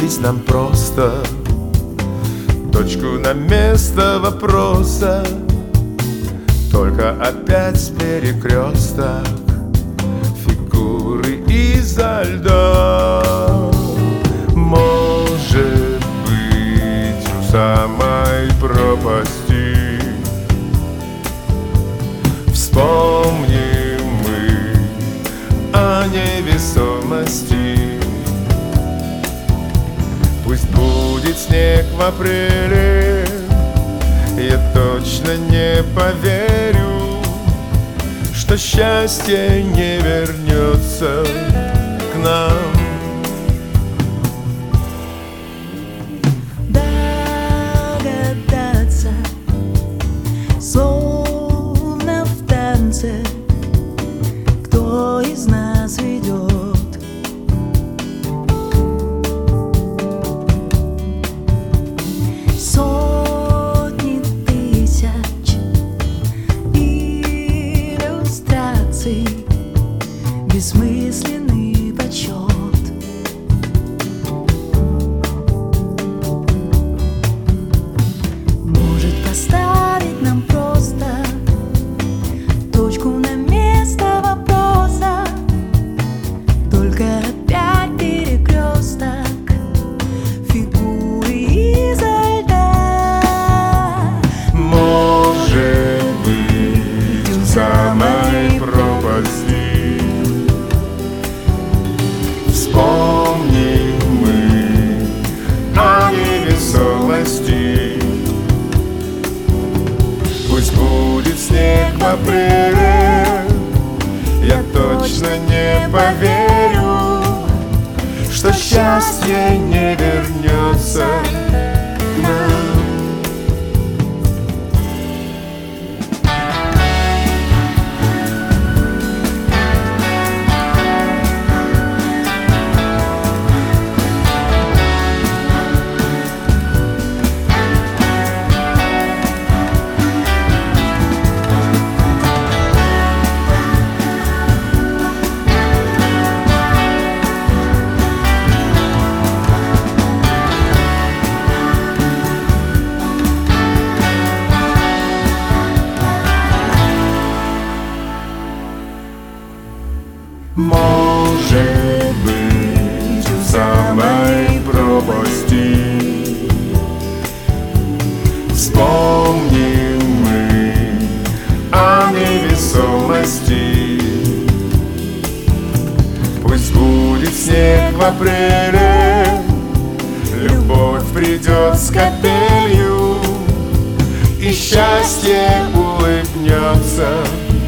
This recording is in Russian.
Разбить нам просто точку на место вопроса. Только опять перекресток, фигуры изо льда. Может быть, у самой пропасти вспомним мы о невесомости. Пусть будет снег в апреле, я точно не поверю, что счастье не вернется к нам. Догадаться, словно в танце, кто из нас ведет. Сотни тысяч иллюстраций, бессмысленный подсчет. Может поставить нам просто точку на место вопроса. Только опять перекресток, фигуры изо льда. Может быть, у самой пропасти вспомним мы о невесомости. Пусть будет снег в апреле, я точно не поверю, что счастье не вернется к нам. Может быть, у самой пропасти вспомним мы о невесомости. Пусть будет снег в апреле, любовь придет с капелью, и счастье улыбнется